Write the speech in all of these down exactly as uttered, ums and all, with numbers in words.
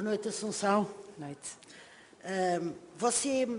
noite, Assunção. Boa noite. Uh, você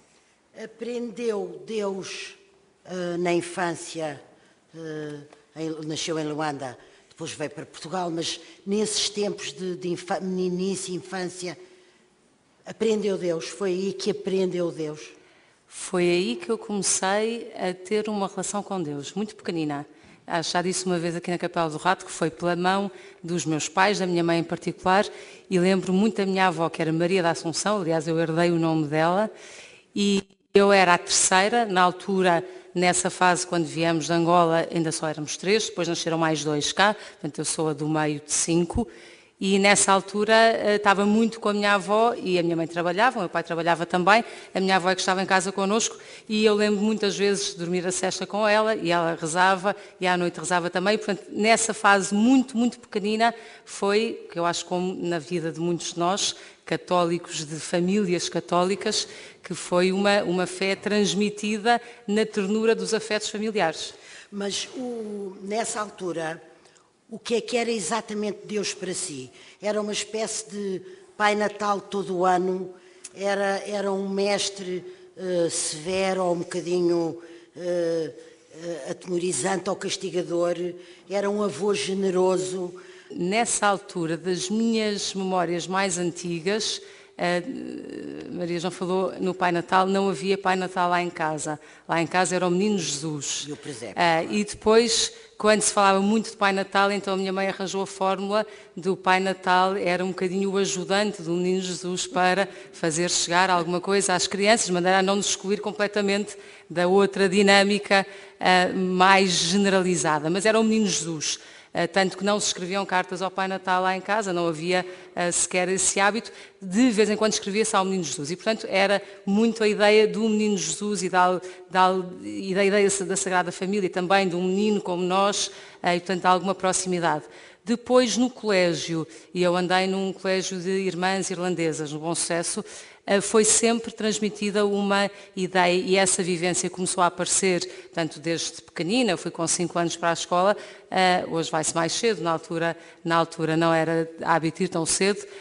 aprendeu Deus uh, na infância, uh, em, nasceu em Luanda, depois veio para Portugal, mas nesses tempos de, de infa, meninice, infância, aprendeu Deus? Foi aí que aprendeu Deus? Foi aí que eu comecei a ter uma relação com Deus, muito pequenina. Já disse uma vez aqui na Capela do Rato que foi pela mão dos meus pais, da minha mãe em particular, e lembro muito da minha avó, que era Maria da Assunção, aliás eu herdei o nome dela, e eu era a terceira, na altura, nessa fase, quando viemos de Angola, ainda só éramos três, depois nasceram mais dois cá, portanto eu sou a do meio de cinco, e nessa altura estava muito com a minha avó e a minha mãe trabalhava, o meu pai trabalhava também, a minha avó é que estava em casa connosco e eu lembro muitas vezes de dormir a sesta com ela e ela rezava e à noite rezava também, portanto nessa fase muito, muito pequenina foi, que eu acho como na vida de muitos de nós, católicos, de famílias católicas, que foi uma, uma fé transmitida na ternura dos afetos familiares. Mas o, nessa altura, o que é que era exatamente Deus para si? Era uma espécie de Pai Natal todo o ano? Era, era um mestre uh, severo ou um bocadinho uh, uh, atemorizante ou castigador? Era um avô generoso? Nessa altura das minhas memórias mais antigas, a Maria João falou no Pai Natal, não havia Pai Natal lá em casa. Lá em casa era o Menino Jesus. E o presépio. Uh, e depois, quando se falava muito de Pai Natal, então a minha mãe arranjou a fórmula do Pai Natal, era um bocadinho o ajudante do Menino Jesus para fazer chegar alguma coisa às crianças, de maneira a não nos excluir completamente da outra dinâmica uh, mais generalizada. Mas era o Menino Jesus. Uh, tanto que não se escreviam cartas ao Pai Natal lá em casa, não havia uh, sequer esse hábito, de vez em quando escrevia-se ao Menino Jesus. E, portanto, era muito a ideia do Menino Jesus e da, da, e da ideia da Sagrada Família, também de um menino como nós, uh, e, portanto, alguma proximidade. Depois, no colégio, e eu andei num colégio de irmãs irlandesas, no Bom Sucesso, foi sempre transmitida uma ideia e essa vivência começou a aparecer, tanto desde pequenina, eu fui com cinco anos para a escola, uh, hoje vai-se mais cedo, na altura, na altura não era hábito ir tão cedo, uh,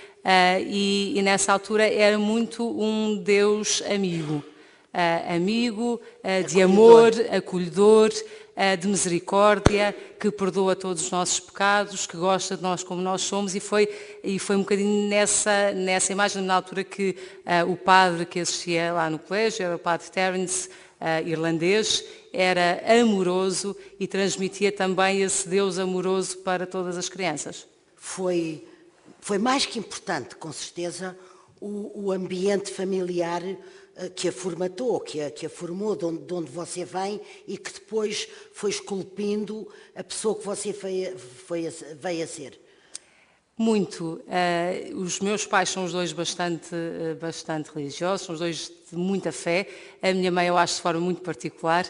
e, e nessa altura era muito um Deus amigo, uh, amigo, uh, de amor, acolhedor, uh, de misericórdia, que perdoa todos os nossos pecados, que gosta de nós como nós somos, e foi, e foi um bocadinho nessa, nessa imagem, na altura que uh, o padre que assistia lá no colégio, era o padre Terence, uh, irlandês, era amoroso e transmitia também esse Deus amoroso para todas as crianças. Foi, foi mais que importante, com certeza, o, o ambiente familiar que a formatou, que a, que a formou, de onde, de onde você vem e que depois foi esculpindo a pessoa que você foi, foi, veio a ser. Muito. Uh, os meus pais são os dois bastante, uh, bastante religiosos, são os dois de muita fé. A minha mãe eu acho de forma muito particular.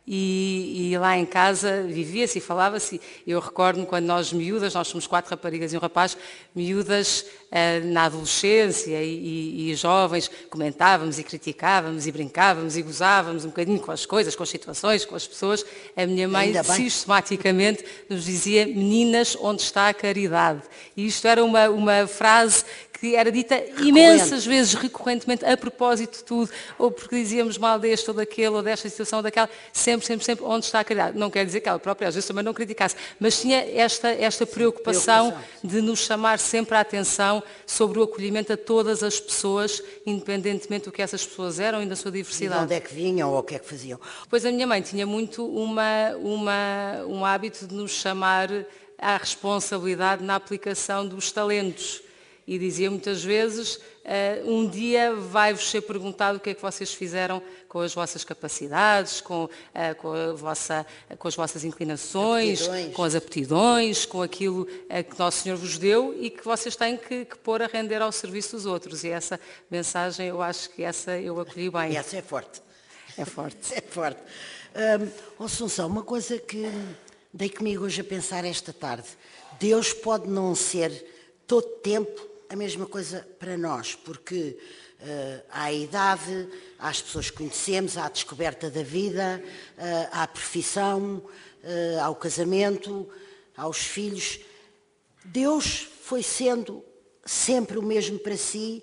E, e lá em casa vivia-se e falava-se. Eu recordo-me quando nós miúdas, nós somos quatro raparigas e um rapaz, miúdas uh, na adolescência e, e, e jovens, comentávamos e criticávamos e brincávamos e gozávamos um bocadinho com as coisas, com as situações, com as pessoas. A minha mãe sistematicamente nos dizia: meninas, onde está a caridade? E isto era uma, uma frase que era dita imensas vezes, recorrentemente, a propósito de tudo, ou porque dizíamos mal deste ou daquele, ou desta situação ou daquela, sempre, sempre, sempre, onde está a caridade? Não quer dizer que ela própria às vezes também não criticasse, mas tinha esta, esta preocupação, preocupação de nos chamar sempre a atenção sobre o acolhimento a todas as pessoas, independentemente do que essas pessoas eram e da sua diversidade. E de onde é que vinham ou o que é que faziam? Pois a minha mãe tinha muito uma, uma, um hábito de nos chamar à responsabilidade na aplicação dos talentos. E dizia muitas vezes, uh, um dia vai-vos ser perguntado o que é que vocês fizeram com as vossas capacidades, com, uh, com, a vossa, com as vossas inclinações, aptidões. com as aptidões, com aquilo uh, que Nosso Senhor vos deu e que vocês têm que, que pôr a render ao serviço dos outros. E essa mensagem, eu acho que essa eu acolhi bem. E essa é forte. É forte. É forte. Um, Assunção, uma coisa que dei comigo hoje a pensar esta tarde. Deus pode não ser todo tempo a mesma coisa para nós, porque uh, há a idade, há as pessoas que conhecemos, há a descoberta da vida, uh, há a profissão, uh, há o casamento, há os filhos. Deus foi sendo sempre o mesmo para si?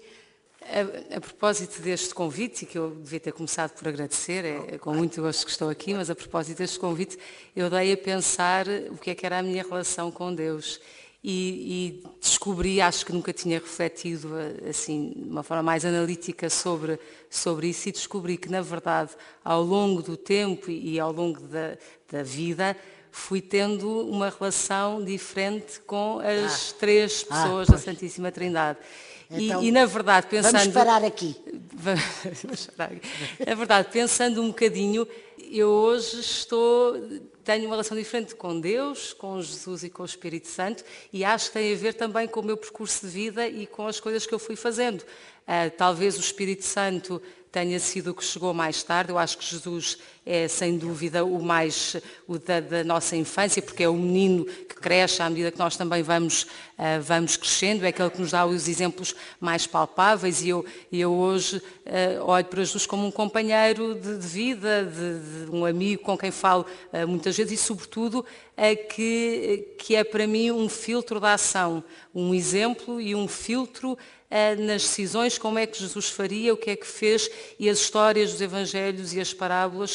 A, a propósito deste convite, e que eu devia ter começado por agradecer, é, é com muito gosto que estou aqui, mas a propósito deste convite, eu dei a pensar o que é que era a minha relação com Deus. E, e descobri, acho que nunca tinha refletido assim, de uma forma mais analítica sobre, sobre isso, e descobri que, na verdade, ao longo do tempo e, e ao longo da, da vida, fui tendo uma relação diferente com as ah. três pessoas ah, da Santíssima Trindade. Então, e, e, na verdade, pensando... Vamos parar aqui. Vamos parar aqui. Na verdade, pensando um bocadinho, eu hoje estou... Tenho uma relação diferente com Deus, com Jesus e com o Espírito Santo, e acho que tem a ver também com o meu percurso de vida e com as coisas que eu fui fazendo. Uh, talvez o Espírito Santo tenha sido o que chegou mais tarde. Eu acho que Jesus é, sem dúvida, o mais o da, da nossa infância, porque é o menino que cresce à medida que nós também vamos, uh, vamos crescendo, é aquele que nos dá os exemplos mais palpáveis, e eu, eu hoje uh, olho para Jesus como um companheiro de, de vida, de, de um amigo com quem falo uh, muitas vezes, e sobretudo uh, que, que é para mim um filtro da ação, um exemplo e um filtro nas decisões, como é que Jesus faria, o que é que fez, e as histórias dos Evangelhos e as parábolas,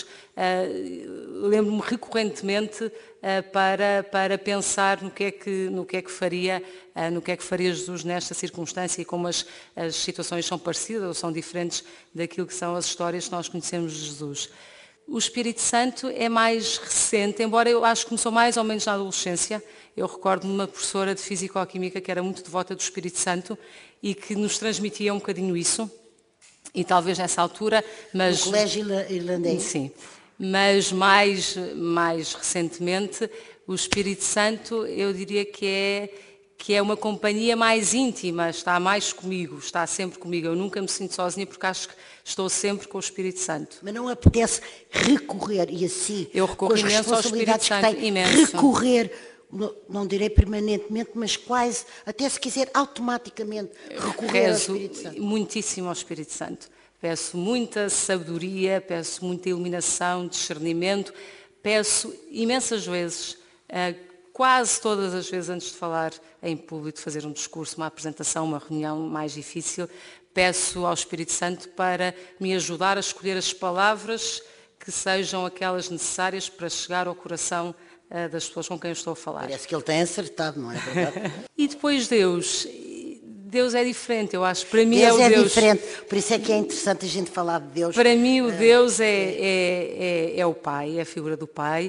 uh, lembro-me recorrentemente uh, para, para pensar no que é que, no que é que faria, uh, no que é que faria Jesus nesta circunstância, e como as, as situações são parecidas ou são diferentes daquilo que são as histórias que nós conhecemos de Jesus. O Espírito Santo é mais recente, embora eu acho que começou mais ou menos na adolescência. Eu recordo-me de uma professora de Físico-Química que era muito devota do Espírito Santo e que nos transmitia um bocadinho isso, e talvez nessa altura, mas... No colégio irlandês. Sim, mas mais, mais recentemente o Espírito Santo, eu diria que é... que é uma companhia mais íntima, está mais comigo, está sempre comigo. Eu nunca me sinto sozinha porque acho que estou sempre com o Espírito Santo. Mas não apetece recorrer, e assim, eu recorro com as imenso ao Espírito Santo, tem, imenso. recorrer, não, não direi permanentemente, mas quase, até se quiser automaticamente recorrer Rezo ao Espírito Santo. Muitíssimo ao Espírito Santo. Peço muita sabedoria, peço muita iluminação, discernimento, peço imensas vezes, uh, quase todas as vezes antes de falar em público, de fazer um discurso, uma apresentação, uma reunião mais difícil, peço ao Espírito Santo para me ajudar a escolher as palavras que sejam aquelas necessárias para chegar ao coração uh, das pessoas com quem eu estou a falar. Parece que ele tem acertado, não é verdade? E depois Deus... Deus é diferente, eu acho. Para mim Deus é o é Deus. diferente, por isso é que é interessante a gente falar de Deus. Para mim o Deus é, é, é, é o Pai, é a figura do Pai,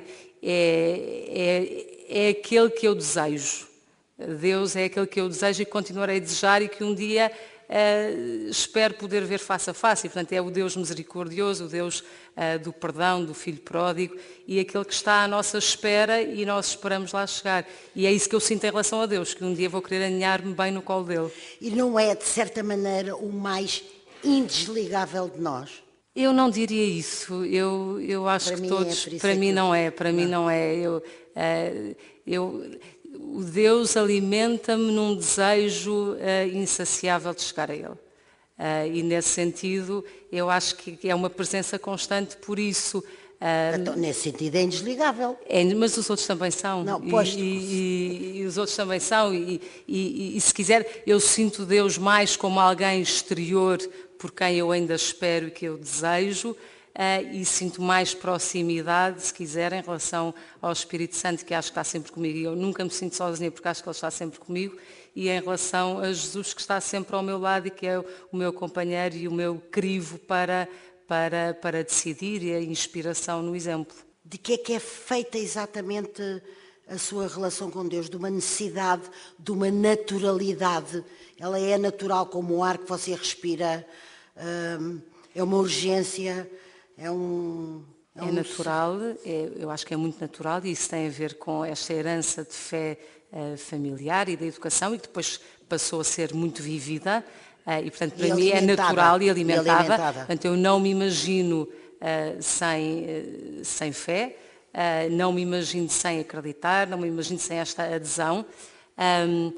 é, é, é aquele que eu desejo. Deus é aquele que eu desejo e que continuarei a desejar e que um dia uh, espero poder ver face a face. E, portanto, é o Deus misericordioso, o Deus uh, do perdão, do Filho pródigo, e aquele que está à nossa espera e nós esperamos lá chegar. E é isso que eu sinto em relação a Deus, que um dia vou querer aninhar-me bem no colo dele. E não é, de certa maneira, o mais indesligável de nós? Eu não diria isso. Eu, eu acho para que mim todos... É, para mim não é, para não. mim não é. Eu... Uh, eu O Deus alimenta-me num desejo uh, insaciável de chegar a Ele. Uh, e nesse sentido, eu acho que é uma presença constante, por isso... Uh, então, nesse sentido é indesligável. É, mas os outros também são. Não, e, pois, e, e, e os outros também são. E, e, e se quiser, eu sinto Deus mais como alguém exterior por quem eu ainda espero e que eu desejo. Uh, e sinto mais proximidade, se quiser, em relação ao Espírito Santo, que acho que está sempre comigo. E eu nunca me sinto sozinha porque acho que Ele está sempre comigo. E em relação a Jesus, que está sempre ao meu lado e que é o meu companheiro e o meu crivo para, para, para decidir, e a inspiração no exemplo. De que é que é feita exatamente a sua relação com Deus? De uma necessidade, de uma naturalidade? Ela é natural como o ar que você respira? Hum, é uma urgência? É um... É, um... é natural, é, eu acho que é muito natural, e isso tem a ver com esta herança de fé uh, familiar e da educação, e que depois passou a ser muito vivida, uh, e portanto para e mim é natural e alimentada. e alimentada. Portanto eu não me imagino uh, sem, uh, sem fé, uh, não me imagino sem acreditar, não me imagino sem esta adesão, um,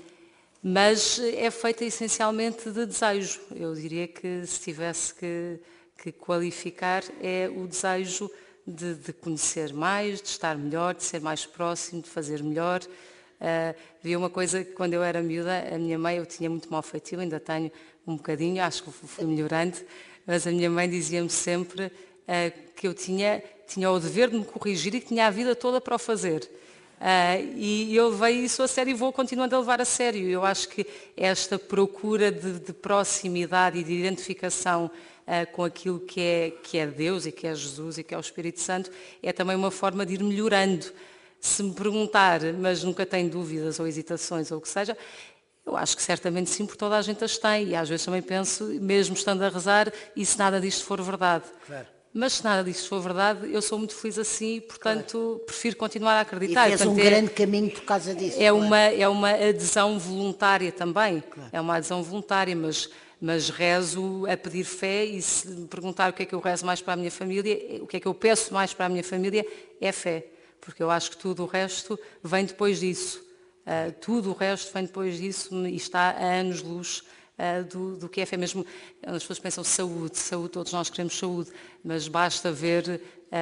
mas é feita essencialmente de desejo. Eu diria que se tivesse que... que qualificar é o desejo de, de conhecer mais, de estar melhor, de ser mais próximo, de fazer melhor, Uh, havia uma coisa que quando eu era miúda, a minha mãe, eu tinha muito mau feitio, ainda tenho um bocadinho, acho que fui melhorando, mas a minha mãe dizia-me sempre uh, que eu tinha, tinha o dever de me corrigir e que tinha a vida toda para o fazer. Uh, e eu levei isso a sério e vou continuando a levar a sério. Eu acho que esta procura de, de proximidade e de identificação uh, com aquilo que é, que é Deus e que é Jesus e que é o Espírito Santo é também uma forma de ir melhorando. Se me perguntar, mas nunca tenho dúvidas ou hesitações ou o que seja, eu acho que certamente sim, porque toda a gente as tem. E às vezes também penso, mesmo estando a rezar, e se nada disto for verdade? Claro. Mas se nada disto for verdade, eu sou muito feliz assim e, portanto, claro, prefiro continuar a acreditar. E fez portanto, um é, grande caminho por causa disso. É, claro. uma, é uma adesão voluntária também. Claro. É uma adesão voluntária, mas, mas rezo a pedir fé e se me perguntar o que é que eu rezo mais para a minha família, o que é que eu peço mais para a minha família, é fé. Porque eu acho que tudo o resto vem depois disso. Uh, tudo o resto vem depois disso e está a anos-luz uh, do, do que é fé. Mesmo as pessoas pensam saúde, saúde, todos nós queremos saúde, mas basta ver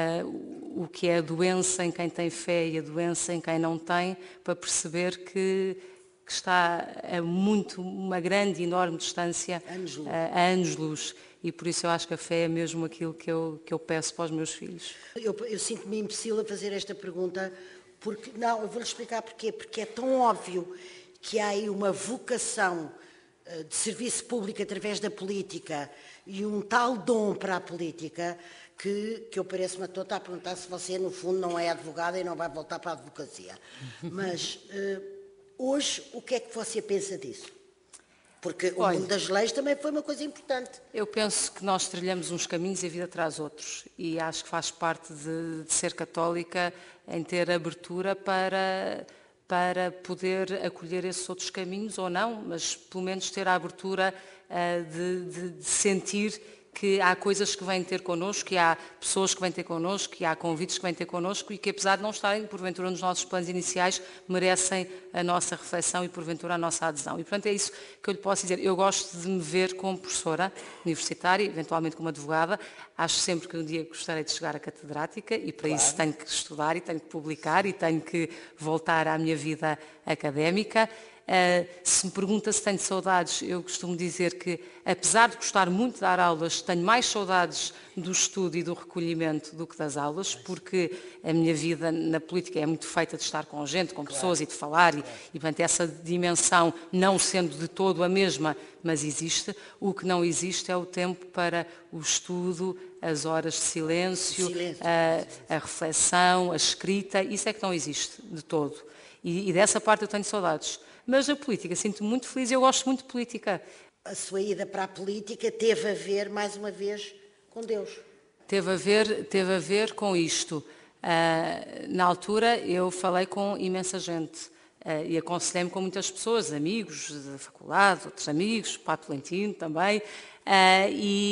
uh, o que é a doença em quem tem fé e a doença em quem não tem, para perceber que, que está a muito, uma grande, enorme distância, anos-luz. Uh, a anos-luz. E por isso eu acho que a fé é mesmo aquilo que eu, que eu peço para os meus filhos. Eu, eu sinto-me imbecil a fazer esta pergunta, porque, não, eu vou-lhe explicar porquê. Porque é tão óbvio que há aí uma vocação uh, de serviço público através da política e um tal dom para a política que, que eu pareço-me a toda a perguntar se você, no fundo, não é advogada e não vai voltar para a advocacia. Mas, uh, hoje, o que é que você pensa disso? Porque o Olha, mundo das leis também foi uma coisa importante. Eu penso que nós trilhamos uns caminhos e a vida traz outros. E acho que faz parte de, de ser católica em ter abertura para, para poder acolher esses outros caminhos ou não, mas pelo menos ter a abertura uh, de, de, de sentir que há coisas que vêm ter connosco, que há pessoas que vêm ter connosco, que há convites que vêm ter connosco e que, apesar de não estarem, porventura, nos nossos planos iniciais, merecem a nossa reflexão e, porventura, a nossa adesão. E, portanto, é isso que eu lhe posso dizer. Eu gosto de me ver como professora universitária, eventualmente como advogada. Acho sempre que um dia gostaria de chegar a catedrática e, para claro. Isso, tenho que estudar e tenho que publicar e tenho que voltar à minha vida académica. Uh, se me pergunta se tenho saudades, eu costumo dizer que, apesar de gostar muito de dar aulas, tenho mais saudades do estudo e do recolhimento do que das aulas, porque a minha vida na política é muito feita de estar com gente, com pessoas e de falar, e, e portanto, essa dimensão, não sendo de todo a mesma, mas existe. O que não existe é o tempo para o estudo, as horas de silêncio, silêncio. A, a reflexão, a escrita, isso é que não existe de todo. E, e dessa parte eu tenho saudades. Mas a política, sinto-me muito feliz e eu gosto muito de política. A sua ida para a política teve a ver, mais uma vez, com Deus. Teve a ver, teve a ver com isto. Uh, na altura eu falei com imensa gente uh, e aconselhei-me com muitas pessoas, amigos da faculdade, outros amigos, Pato Lentino também, uh,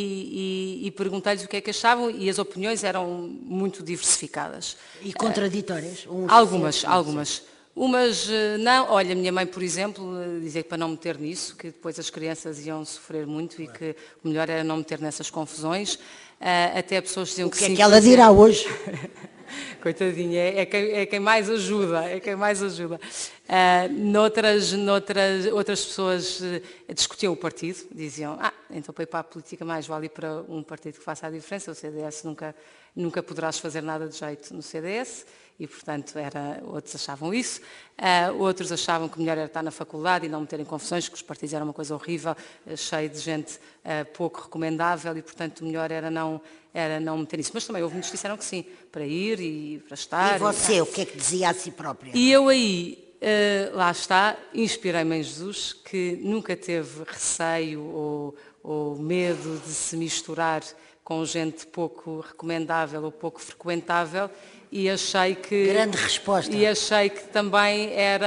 e, e, e perguntei-lhes o que é que achavam e as opiniões eram muito diversificadas. E contraditórias? Uh, algumas, algumas. Umas, não, olha, a minha mãe, por exemplo, dizia que para não meter nisso, que depois as crianças iam sofrer muito e que o melhor era não meter nessas confusões. Até pessoas diziam que sim. O que é que ela dirá hoje? Coitadinha, é quem, é quem mais ajuda, é quem mais ajuda. Uh, noutras, noutras, outras pessoas uh, discutiam o partido, diziam, ah, então para ir para a política mais vale ir para um partido que faça a diferença, o C D S nunca, nunca poderás fazer nada de jeito no C D S, e portanto era, outros achavam isso, uh, outros achavam que melhor era estar na faculdade e não meterem confusões, que os partidos eram uma coisa horrível, uh, cheio de gente uh, pouco recomendável e portanto o melhor era não, era não meter isso. Mas também houve muitos que disseram que sim, para ir e para estar. E você, e, o que é que dizia a si própria? E eu aí, uh, lá está, inspirei-me em Jesus, que nunca teve receio ou, ou medo de se misturar com gente pouco recomendável ou pouco frequentável, e achei que... Grande resposta. E achei que também era,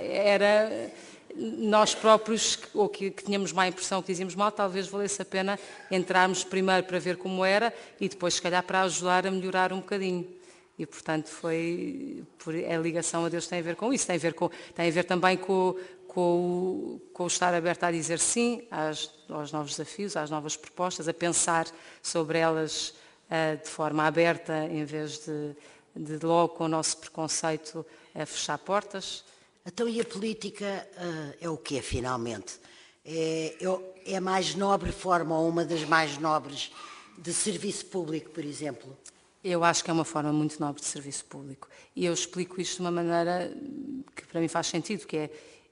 era nós próprios, ou que, que tínhamos má impressão, que dizíamos mal, talvez valesse a pena entrarmos primeiro para ver como era e depois, se calhar, para ajudar a melhorar um bocadinho. E, portanto, foi... A ligação a Deus tem a ver com isso, tem a ver, com, tem a ver também com, com, com o estar aberto a dizer sim às, aos novos desafios, às novas propostas, a pensar sobre elas uh, de forma aberta, em vez de... de logo com o nosso preconceito a fechar portas. Então, e a política ah, é o quê, finalmente? É, é, é a mais nobre forma, ou uma das mais nobres, de serviço público, por exemplo? Eu acho que é uma forma muito nobre de serviço público. E eu explico isto de uma maneira que para mim faz sentido, que é,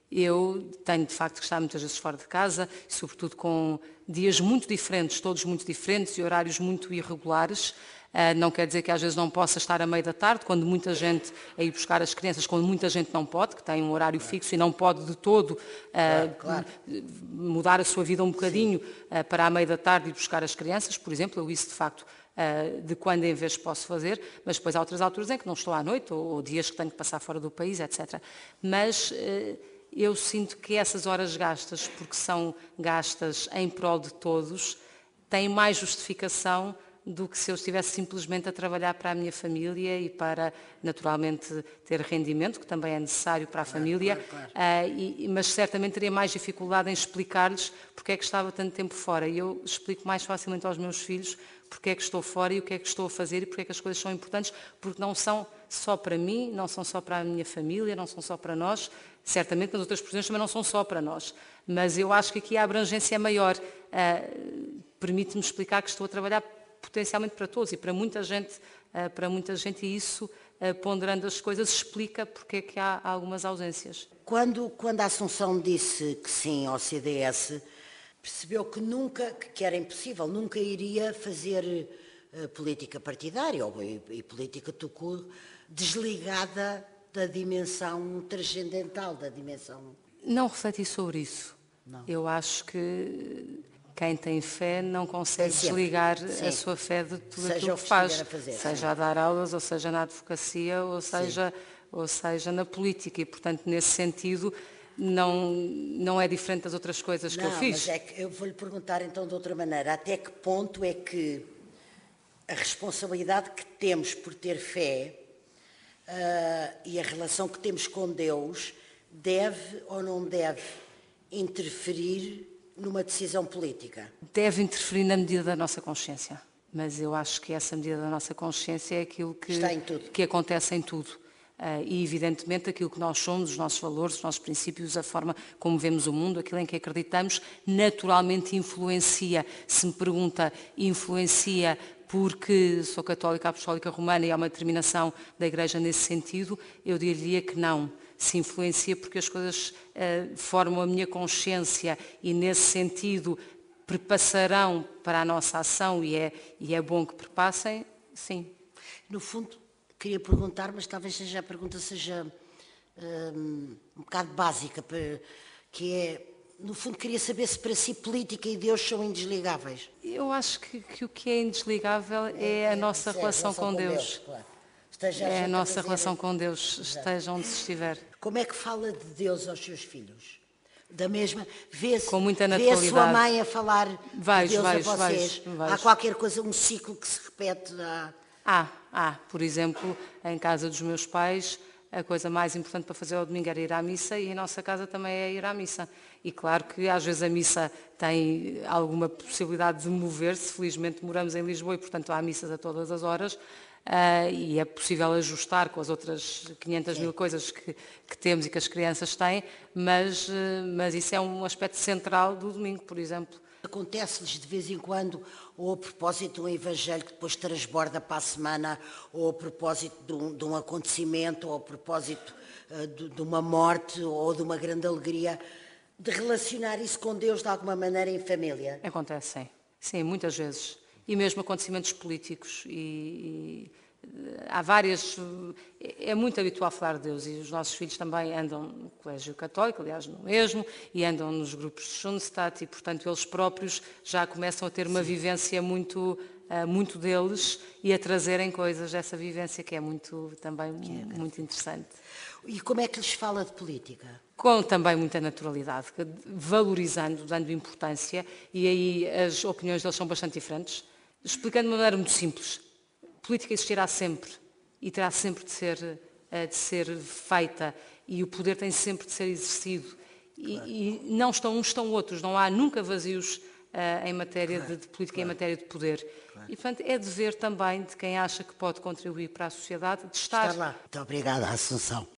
eu tenho de facto que estar muitas vezes fora de casa, sobretudo com dias muito diferentes, todos muito diferentes e horários muito irregulares. Uh, não quer dizer que às vezes não possa estar à meia da tarde, quando muita gente a ir buscar as crianças, quando muita gente não pode, que tem um horário fixo e não pode de todo uh, Claro, claro. mudar a sua vida um bocadinho uh, para à meia da tarde ir buscar as crianças, por exemplo, eu isso de facto uh, de quando em vez posso fazer, mas depois há outras alturas em que não estou à noite, ou, ou dias que tenho que passar fora do país, etcétera. Mas uh, eu sinto que essas horas gastas, porque são gastas em prol de todos, têm mais justificação do que se eu estivesse simplesmente a trabalhar para a minha família e para, naturalmente, ter rendimento, que também é necessário para a Claro, família, claro, claro. Uh, e, mas certamente teria mais dificuldade em explicar-lhes porque é que estava tanto tempo fora. E eu explico mais facilmente aos meus filhos porque é que estou fora e o que é que estou a fazer e porque é que as coisas são importantes, porque não são só para mim, não são só para a minha família, não são só para nós, certamente nas outras profissões também não são só para nós, mas eu acho que aqui a abrangência é maior, uh, permite-me explicar que estou a trabalhar potencialmente para todos e para muita gente, uh, para muita gente e isso, uh, ponderando as coisas, explica porque é que há algumas ausências. Quando, quando a Assunção disse que sim ao C D S, percebeu que nunca, que era impossível, nunca iria fazer uh, política partidária ou, e, e política tucu desligada da dimensão transcendental, da dimensão... Não refleti sobre isso. Não. Eu acho que quem tem fé não consegue desligar Sim. a sua fé de tudo Seja aquilo o que que faz, estiver a fazer, seja sim. a dar aulas, ou seja na advocacia, ou seja, ou seja na política. E, portanto, nesse sentido, não, não é diferente das outras coisas que Não, eu fiz. mas é que eu vou-lhe perguntar então de outra maneira, até que ponto é que a responsabilidade que temos por ter fé uh, e a relação que temos com Deus deve ou não deve interferir numa decisão política? Deve interferir na medida da nossa consciência, mas eu acho que essa medida da nossa consciência é aquilo que, Está em tudo. que acontece em tudo. Uh, e, evidentemente, aquilo que nós somos, os nossos valores, os nossos princípios, a forma como vemos o mundo, aquilo em que acreditamos, naturalmente influencia. Se me pergunta, influencia porque sou católica apostólica romana e há uma determinação da Igreja nesse sentido, eu diria que não. Se influencia porque as coisas uh, formam a minha consciência e, nesse sentido, prepassarão para a nossa ação e é, e é bom que prepassem, sim. No fundo, queria perguntar, mas talvez seja a pergunta seja um, um bocado básica, que é, no fundo, queria saber se para si política e Deus são indesligáveis. Eu acho que, que o que é indesligável é, é a nossa é, relação, relação com, com Deus. Deus claro. Esteja É a nossa fazer... relação com Deus, esteja onde se estiver. Como é que fala de Deus aos seus filhos? Da mesma, vê-se, Com muita vê a naturalidade. sua mãe a falar Vais, de Deus vais, a vocês? vais, vais. Há qualquer coisa, um ciclo que se repete? Há... Há, há. Por exemplo, em casa dos meus pais, a coisa mais importante para fazer ao domingo era ir à missa e em nossa casa também é ir à missa. E claro que às vezes a missa tem alguma possibilidade de mover-se, felizmente moramos em Lisboa e portanto há missas a todas as horas. Uh, e é possível ajustar com as outras quinhentas mil coisas que, que temos e que as crianças têm, mas, uh, mas isso é um aspecto central do domingo, por exemplo. Acontece-lhes de vez em quando, ou a propósito de um evangelho que depois transborda para a semana, ou a propósito de um, de um acontecimento, ou a propósito uh, de, de uma morte, ou de uma grande alegria, de relacionar isso com Deus de alguma maneira em família? Acontece, sim. Sim, muitas vezes. E mesmo acontecimentos políticos. E, e há várias... É muito habitual falar de Deus e os nossos filhos também andam no colégio católico, aliás, no mesmo, e andam nos grupos de Schoenstatt e, portanto, eles próprios já começam a ter uma Sim. vivência muito, uh, muito deles e a trazerem coisas dessa vivência que é muito, também é muito interessante. E como é que lhes fala de política? Com também muita naturalidade, valorizando, dando importância, e aí as opiniões deles são bastante diferentes. Explicando de uma maneira muito simples, política existirá sempre e terá sempre de ser, de ser feita e o poder tem sempre de ser exercido. Claro. E, e não estão uns, estão outros, não há nunca vazios uh, em matéria claro. de, de política e claro. em matéria de poder. Claro. E, portanto, é dever também de quem acha que pode contribuir para a sociedade de estar, estar lá. Muito obrigada, Assunção.